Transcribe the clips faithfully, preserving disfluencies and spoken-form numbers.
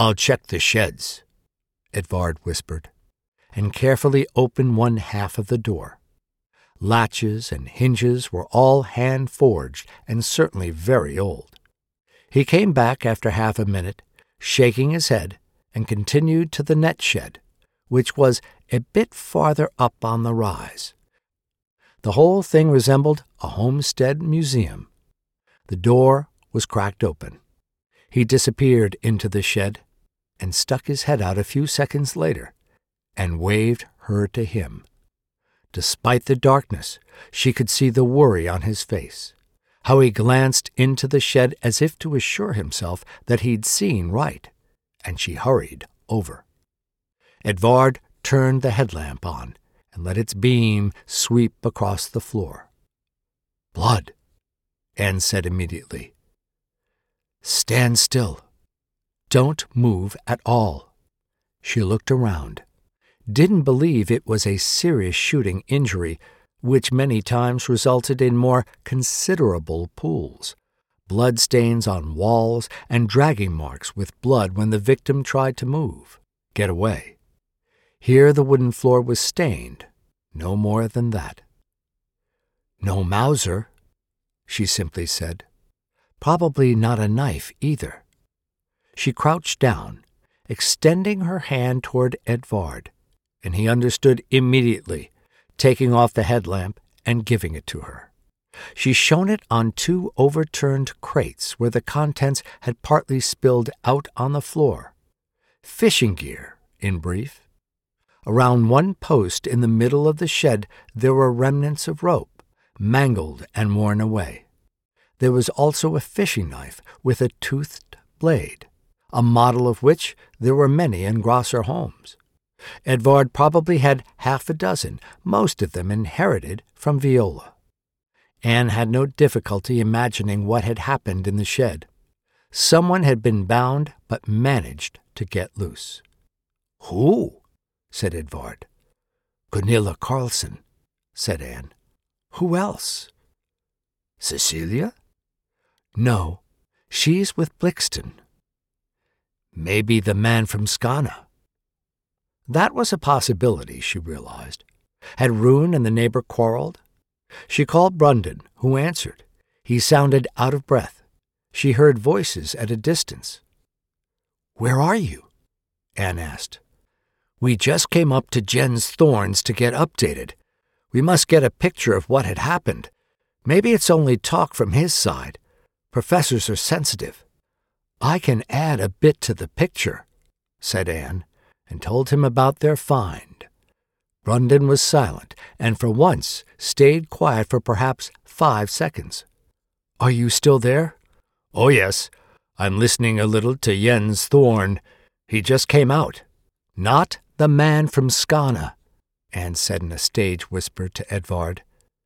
"I'll check the sheds," Edvard whispered, and carefully opened one half of the door. Latches and hinges were all hand-forged and certainly very old. He came back after half a minute, shaking his head, and continued to the net shed, which was a bit farther up on the rise. The whole thing resembled a homestead museum. The door was cracked open. He disappeared into the shed and stuck his head out a few seconds later and waved her to him. Despite the darkness, she could see the worry on his face, how he glanced into the shed as if to assure himself that he'd seen right, and she hurried over. Edvard turned the headlamp on and let its beam sweep across the floor. "Blood," Anne said immediately. "Stand still. Don't move at all." She looked around, didn't believe it was a serious shooting injury, which many times resulted in more considerable pools, blood stains on walls, and dragging marks with blood when the victim tried to move, get away. Here the wooden floor was stained, no more than that. "No Mauser," she simply said. "Probably not a knife either." She crouched down, extending her hand toward Edvard, and he understood immediately, taking off the headlamp and giving it to her. She shone it on two overturned crates where the contents had partly spilled out on the floor. Fishing gear, in brief. Around one post in the middle of the shed there were remnants of rope, mangled and worn away. There was also a fishing knife with a toothed blade, a model of which there were many in Grosser homes. Edvard probably had half a dozen, most of them inherited from Viola. Anne had no difficulty imagining what had happened in the shed. Someone had been bound but managed to get loose. "Who?" said Edvard. "Gunilla Carlson," said Anne. "Who else?" "Cecilia?" "No, she's with Blixten." "Maybe the man from Skåne." That was a possibility, she realized. Had Rune and the neighbor quarreled? She called Brundon, who answered. He sounded out of breath. She heard voices at a distance. "Where are you?" Anne asked. "We just came up to Jens Thorn's to get updated. We must get a picture of what had happened. Maybe it's only talk from his side. Professors are sensitive." "I can add a bit to the picture," said Anne, and told him about their find. Brundon was silent, and for once stayed quiet for perhaps five seconds. "Are you still there?" "Oh, yes. I'm listening a little to Jens Thorn. He just came out." "Not the man from Skåne," Anne said in a stage whisper to Edvard.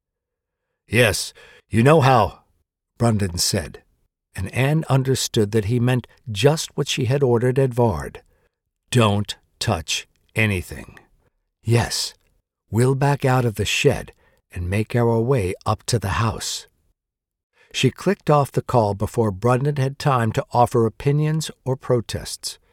"Yes, you know how," Brundon said, and Anne understood that he meant just what she had ordered Edvard. "Don't touch anything." "Yes, we'll back out of the shed and make our way up to the house." She clicked off the call before Brundon had time to offer opinions or protests.